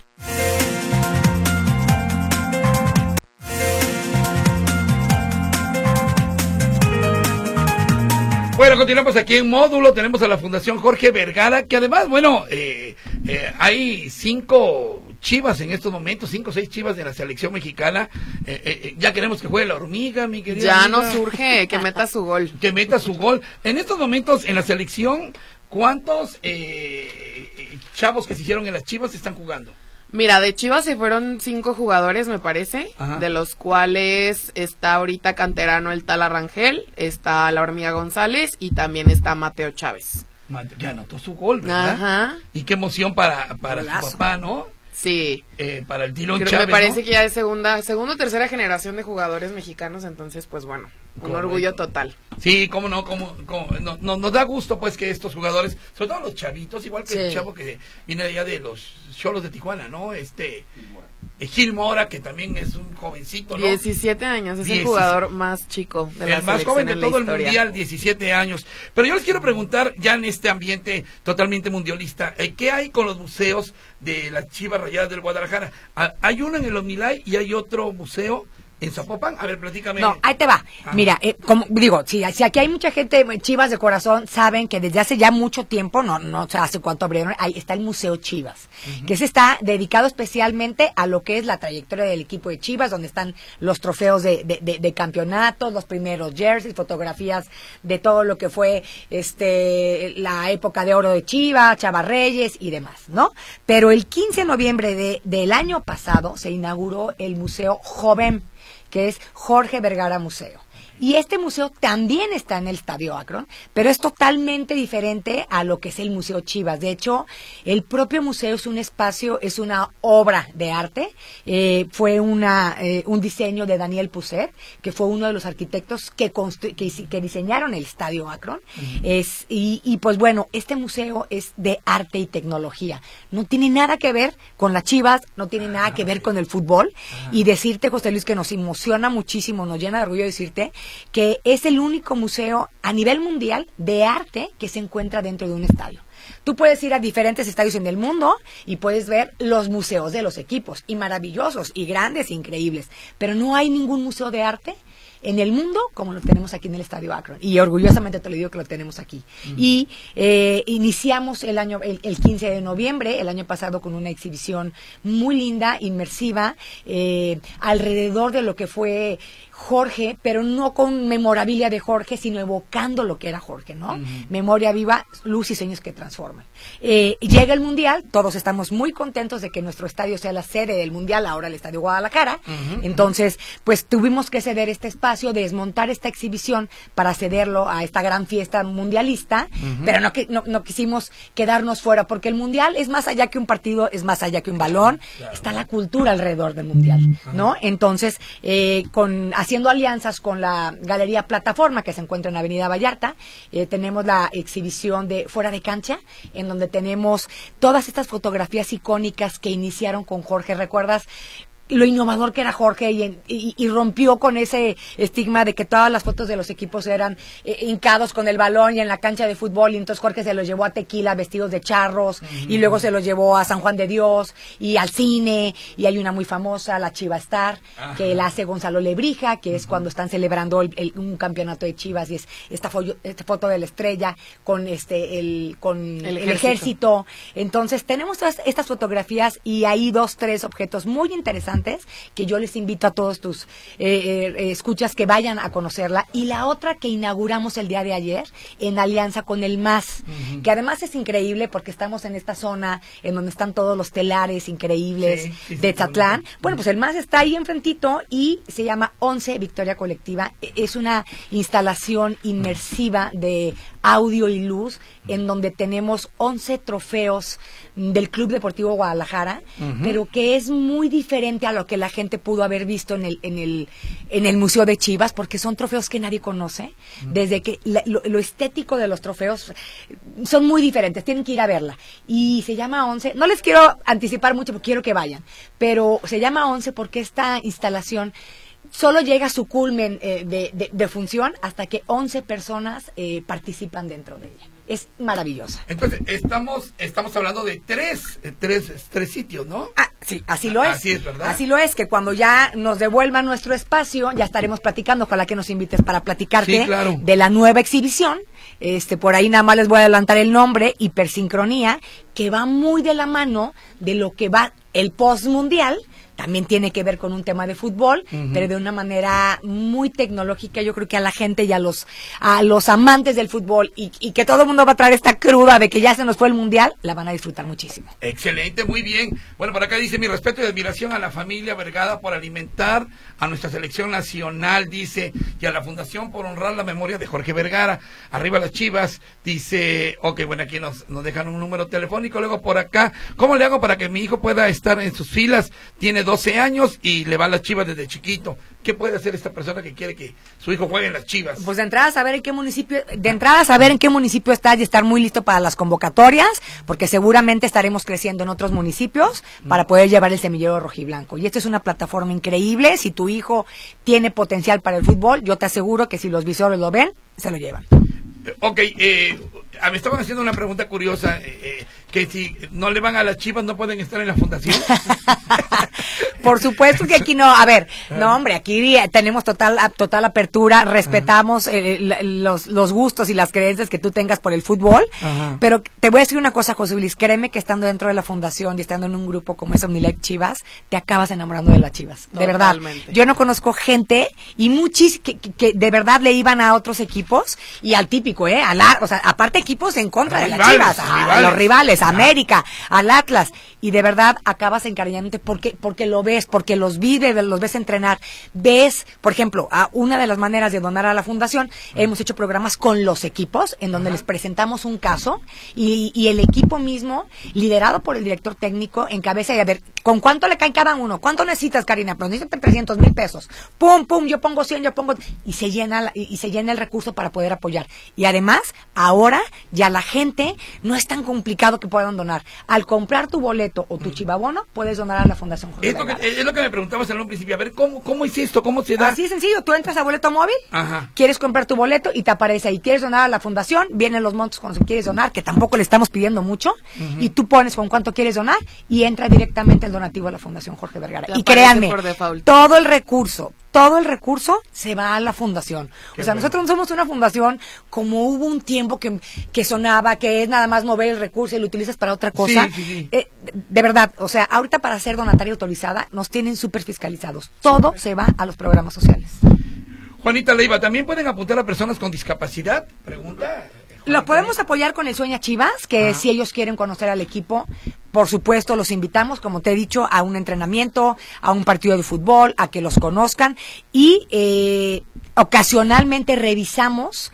Bueno, continuamos aquí en Módulo. Tenemos a la Fundación Jorge Vergara, que además, bueno, hay 5 Chivas en estos momentos, 5 o 6 Chivas de la selección mexicana. Ya queremos que juegue la hormiga, mi querida Ya amiga. nos urge que meta su gol. Que meta su gol. En estos momentos, en la selección, ¿cuántos chavos que se hicieron en las Chivas están jugando? Mira, de Chivas se fueron 5 jugadores, me parece, Ajá. de los cuales está ahorita canterano el Tala Rangel, está la Hormiga González y también está Mateo Chávez. Ya anotó su gol, ¿verdad? Ajá. Y qué emoción para su Golazo. papá, ¿no? Sí. Para el Dilon Creo, Chávez, me parece ¿no? que ya es segunda o tercera generación de jugadores mexicanos, entonces pues bueno, un Correcto. orgullo total. Sí, cómo no, nos da gusto pues que estos jugadores, sobre todo los chavitos, igual que el Sí. chavo que viene de allá de los Xolos de Tijuana, ¿no? Gil Mora, que también es un jovencito, ¿no? 17 años, es 17. el jugador más chico de la El más selección joven de en la todo el historia. mundial, 17 años. Pero yo les quiero preguntar, ya en este ambiente totalmente mundialista, ¿qué hay con los museos de las Chivas Rayadas del Guadalajara? Hay uno en el Omnilay y hay otro museo ¿En Zapopan? A ver, platícame. No, ahí te va. Mira, como digo, si aquí hay mucha gente, Chivas de corazón, saben que desde hace ya mucho tiempo, no sé hace cuánto abrieron, ahí está el Museo Chivas, que ese está dedicado especialmente a lo que es la trayectoria del equipo de Chivas, donde están los trofeos de campeonatos, los primeros jerseys, fotografías de todo lo que fue la época de oro de Chivas, Chava Reyes y demás, ¿no? Pero el 15 de noviembre del año pasado se inauguró el Museo Joven, que es Jorge Vergara Museo. Y este museo también está en el Estadio Akron, pero es totalmente diferente a lo que es el Museo Chivas. De hecho, el propio museo es un espacio, es una obra de arte. Fue un diseño de Daniel Pousset, que fue uno de los arquitectos que diseñaron el Estadio Akron. Y pues bueno, este museo es de arte y tecnología. No tiene nada que ver con las Chivas, no tiene nada que ver con el fútbol. Y decirte, José Luis, que nos emociona muchísimo, nos llena de orgullo decirte que es el único museo a nivel mundial de arte que se encuentra dentro de un estadio. Tú puedes ir a diferentes estadios en el mundo y puedes ver los museos de los equipos, y maravillosos, y grandes, increíbles, pero no hay ningún museo de arte en el mundo como lo tenemos aquí en el Estadio Akron, y orgullosamente te lo digo que lo tenemos aquí. Y iniciamos el 15 de noviembre, el año pasado, con una exhibición muy linda, inmersiva, alrededor de lo que fue Jorge, pero no con memorabilia de Jorge, sino evocando lo que era Jorge, ¿no? Memoria viva, luz y sueños que transforman. Llega el Mundial, todos estamos muy contentos de que nuestro estadio sea la sede del Mundial, ahora el Estadio Guadalajara. Entonces, pues tuvimos que ceder este espacio, desmontar esta exhibición para cederlo a esta gran fiesta mundialista, pero no quisimos quedarnos fuera, porque el Mundial es más allá que un partido, es más allá que un balón, está la cultura alrededor del Mundial, ¿no? Entonces, haciendo alianzas con la Galería Plataforma, que se encuentra en Avenida Vallarta, tenemos la exhibición de Fuera de Cancha, en donde tenemos todas estas fotografías icónicas que iniciaron con Jorge. ¿Recuerdas lo innovador que era Jorge y rompió con ese estigma de que todas las fotos de los equipos eran hincados con el balón y en la cancha de fútbol, y entonces Jorge se los llevó a Tequila vestidos de charros, y luego se los llevó a San Juan de Dios y al cine, y hay una muy famosa, la Chiva Star, que la hace Gonzalo Lebrija, que es cuando están celebrando un campeonato de Chivas, y es esta foto de la estrella con el ejército. Entonces tenemos todas estas fotografías, y hay 2-3 objetos muy interesantes que yo les invito a todos tus escuchas que vayan a conocerla. Y la otra que inauguramos el día de ayer en alianza con el MAS, que además es increíble porque estamos en esta zona en donde están todos los telares increíbles de Tzatlán. Bueno, pues el MAS está ahí enfrentito y se llama 11 Victoria Colectiva. Es una instalación inmersiva de audio y luz en donde tenemos 11 trofeos del Club Deportivo Guadalajara, pero que es muy diferente a lo que la gente pudo haber visto en el Museo de Chivas, porque son trofeos que nadie conoce. Desde que lo estético de los trofeos son muy diferentes, tienen que ir a verla. Y se llama 11, no les quiero anticipar mucho porque quiero que vayan, pero se llama 11 porque esta instalación solo llega a su culmen de función hasta que 11 personas participan dentro de ella. Es maravillosa. Entonces, estamos hablando de tres sitios, ¿no? Sí, así lo es. Así es, ¿verdad? Así lo es, que cuando ya nos devuelvan nuestro espacio, ya estaremos platicando. Ojalá que nos invites para platicarte de la nueva exhibición. Por ahí nada más les voy a adelantar el nombre, Hipersincronía, que va muy de la mano de lo que va el postmundial. También tiene que ver con un tema de fútbol, pero de una manera muy tecnológica. Yo creo que a la gente y a los amantes del fútbol, y que todo el mundo va a traer esta cruda de que ya se nos fue el mundial, la van a disfrutar muchísimo. Excelente, muy bien. Bueno, por acá dice: mi respeto y admiración a la familia Vergara por alimentar a nuestra selección nacional, dice, y a la fundación por honrar la memoria de Jorge Vergara. Arriba las Chivas, dice. Ok, bueno, aquí nos dejan un número telefónico. Luego por acá: ¿cómo le hago para que mi hijo pueda estar en sus filas? Tiene 12 años y le va a las Chivas desde chiquito. ¿Qué puede hacer esta persona que quiere que su hijo juegue en las Chivas? Pues de entrada saber en qué municipio estás y estar muy listo para las convocatorias, porque seguramente estaremos creciendo en otros municipios para poder llevar el semillero rojiblanco. Y esta es una plataforma increíble. Si tu hijo tiene potencial para el fútbol, yo te aseguro que si los visores lo ven, se lo llevan. Ok, me estaban haciendo una pregunta curiosa, que si no le van a las Chivas no pueden estar en la fundación. Por supuesto que aquí no, a ver, no hombre, aquí tenemos total apertura, respetamos los gustos y las creencias que tú tengas por el fútbol, pero te voy a decir una cosa, José Luis, créeme que estando dentro de la fundación y estando en un grupo como es Omnilife Chivas, te acabas enamorando de las Chivas, de verdad. Yo no conozco gente y que de verdad le iban a otros equipos y al típico, o sea, aparte equipos en contra de las Chivas, a los rivales, a América, al Atlas, y de verdad acabas encariñándote porque lo ves, porque los vives, los ves entrenar, ves, por ejemplo, una de las maneras de donar a la fundación, hemos hecho programas con los equipos en donde les presentamos un caso y el equipo mismo, liderado por el director técnico, encabeza y a ver, ¿con cuánto le cae cada uno? ¿Cuánto necesitas, Karina? Pues necesitas 300,000 pesos. Pum, pum, yo pongo 100, yo pongo, y se llena el recurso para poder apoyar. Y además, ahora ya la gente no es tan complicado que puedan donar. Al comprar tu boleto o tu chivabono, puedes donar a la Fundación Jorge Vergara. Es lo que me preguntabas en un principio. A ver, ¿cómo es esto? ¿Cómo se da? Así es sencillo. Tú entras a Boleto Móvil, quieres comprar tu boleto y te aparece ahí. Quieres donar a la fundación, vienen los montos con los que quieres donar, que tampoco le estamos pidiendo mucho, y tú pones con cuánto quieres donar y entra directamente el donativo a la Fundación Jorge Vergara. Y créanme, todo el recurso se va a la fundación. O sea, nosotros no somos una fundación como hubo un tiempo que sonaba, que es nada más mover el recurso y lo utilizas para otra cosa. Sí. De verdad, o sea, ahorita para ser donataria autorizada nos tienen súper fiscalizados. Todo se va a los programas sociales. Juanita Leiva, ¿también pueden apuntar a personas con discapacidad? Pregunta. Los podemos apoyar con el Sueña Chivas, que si ellos quieren conocer al equipo, por supuesto los invitamos, como te he dicho, a un entrenamiento, a un partido de fútbol, a que los conozcan y ocasionalmente revisamos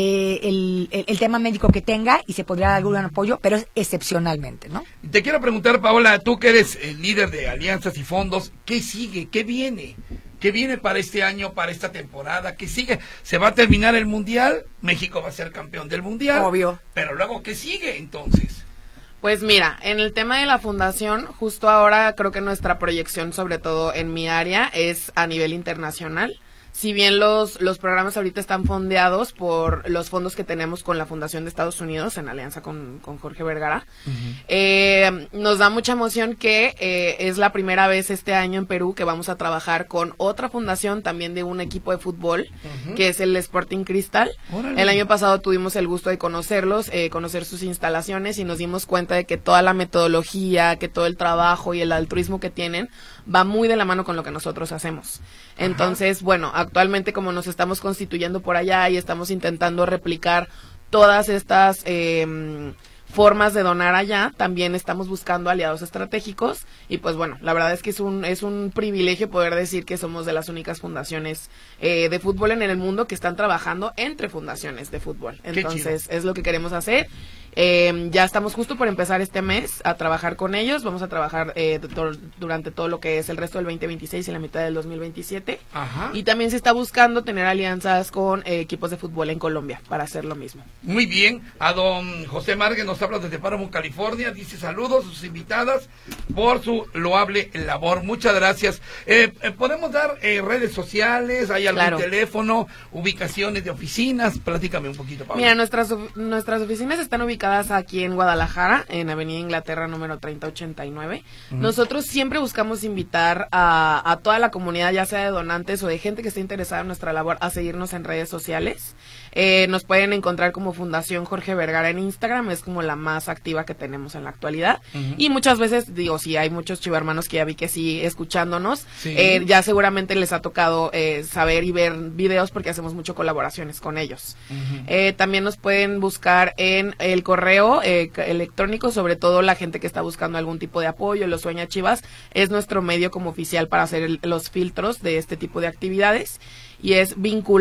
el tema médico que tenga y se podría dar algún apoyo, pero es excepcionalmente, ¿no? Te quiero preguntar, Paola, tú que eres el líder de alianzas y fondos, ¿qué sigue? ¿Qué viene? ¿Qué viene para este año, para esta temporada? ¿Qué sigue? ¿Se va a terminar el Mundial? México va a ser campeón del Mundial. Obvio. Pero luego, ¿qué sigue entonces? Pues mira, en el tema de la fundación, justo ahora creo que nuestra proyección, sobre todo en mi área, es a nivel internacional. Si bien los programas ahorita están fondeados por los fondos que tenemos con la Fundación de Estados Unidos, en alianza con Jorge Vergara, nos da mucha emoción que es la primera vez este año en Perú que vamos a trabajar con otra fundación también de un equipo de fútbol, que es el Sporting Cristal. ¡Órale! El año pasado tuvimos el gusto de conocerlos, conocer sus instalaciones y nos dimos cuenta de que toda la metodología, que todo el trabajo y el altruismo que tienen va muy de la mano con lo que nosotros hacemos. Entonces, bueno, actualmente como nos estamos constituyendo por allá y estamos intentando replicar todas estas formas de donar allá, también estamos buscando aliados estratégicos y pues bueno, la verdad es que es un privilegio poder decir que somos de las únicas fundaciones de fútbol en el mundo que están trabajando entre fundaciones de fútbol. Entonces, es lo que queremos hacer. Ya estamos justo por empezar este mes a trabajar con ellos. Vamos a trabajar durante todo lo que es el resto del 2026 y la mitad del 2027. Y también se está buscando tener alianzas con equipos de fútbol en Colombia para hacer lo mismo. Muy bien. A don José Márquez nos habla desde Paramount, California. Dice saludos a sus invitadas por su loable labor. Muchas gracias. ¿Podemos dar redes sociales? ¿Hay algún teléfono? ¿Ubicaciones de oficinas? Platícame un poquito, Pablo. Mira, nuestras oficinas están ubicadas aquí en Guadalajara, en Avenida Inglaterra número 3089. Nosotros siempre buscamos invitar a toda la comunidad, ya sea de donantes o de gente que esté interesada en nuestra labor, a seguirnos en redes sociales. Nos pueden encontrar como Fundación Jorge Vergara en Instagram, es como la más activa que tenemos en la actualidad. Y muchas veces, digo, sí, hay muchos chivermanos que ya vi que sí, escuchándonos, ya seguramente les ha tocado saber y ver videos porque hacemos mucho colaboraciones con ellos. También nos pueden buscar en el correo electrónico, sobre todo la gente que está buscando algún tipo de apoyo, los Sueña Chivas, es nuestro medio como oficial para hacer los filtros de este tipo de actividades, y es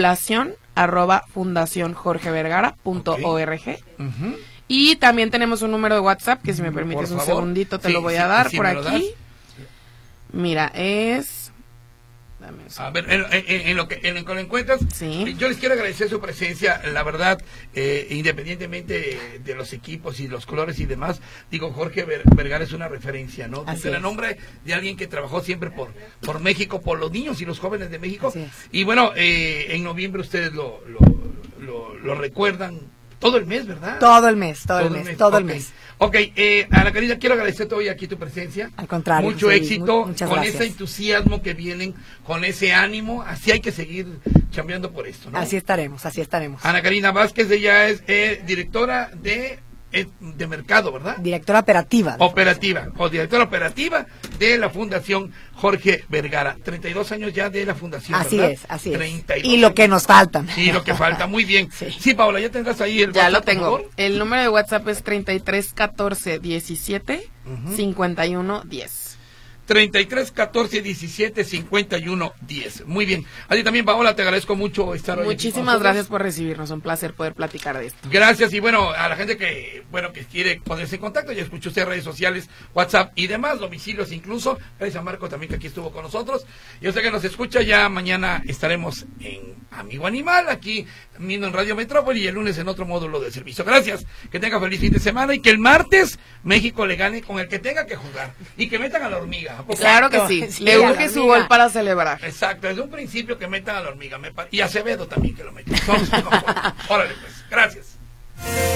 vinculación@fundacionjorgevergara.org. Y también tenemos un número de WhatsApp que, si me permites un segundito, te lo voy a dar por aquí. Mira, es... A ver, en lo que lo encuentras, yo les quiero agradecer su presencia, la verdad, independientemente de los equipos y los colores y demás, digo, Jorge Vergara es una referencia, ¿no? Es el nombre de alguien que trabajó siempre por México, por los niños y los jóvenes de México. Y bueno, en noviembre ustedes lo recuerdan todo el mes, ¿verdad? Todo el mes, todo el mes. Ok, Ana Karina, quiero agradecerte hoy aquí tu presencia. Al contrario. Mucho éxito, muchas con gracias. ese entusiasmo que vienen, con ese ánimo, así hay que seguir chambeando por esto, ¿no? Así estaremos. Ana Karina Vázquez, ella es directora de mercado, ¿verdad? Directora operativa. Directora operativa de la Fundación Jorge Vergara. 32 años ya de la fundación, Así ¿verdad? es, así es. 32 Y lo que nos faltan. Y lo que falta, muy bien. Sí, Paola, ya tendrás ahí el Ya WhatsApp, lo por tengo. favor. El número de WhatsApp es 33 14 17 51 10. 33 14 17 51 10. Muy bien. A ti también, Paola, te agradezco mucho estar hoy. Muchísimas gracias por recibirnos, un placer poder platicar de esto. Gracias, y bueno, a la gente que quiere ponerse en contacto, ya escuchó usted redes sociales, WhatsApp y demás, domicilios incluso. Gracias a Marco también que aquí estuvo con nosotros. Y usted que nos escucha, ya mañana estaremos en Amigo Animal, aquí mismo en Radio Metrópoli, y el lunes en otro módulo de servicio. Gracias, que tenga feliz fin de semana y que el martes México le gane con el que tenga que jugar y que metan a la hormiga. Claro que sí, Sí, le a la urge su hormiga. gol para celebrar. Exacto, desde un principio que metan a la hormiga. Y Acevedo también que lo metan. Órale pues, gracias.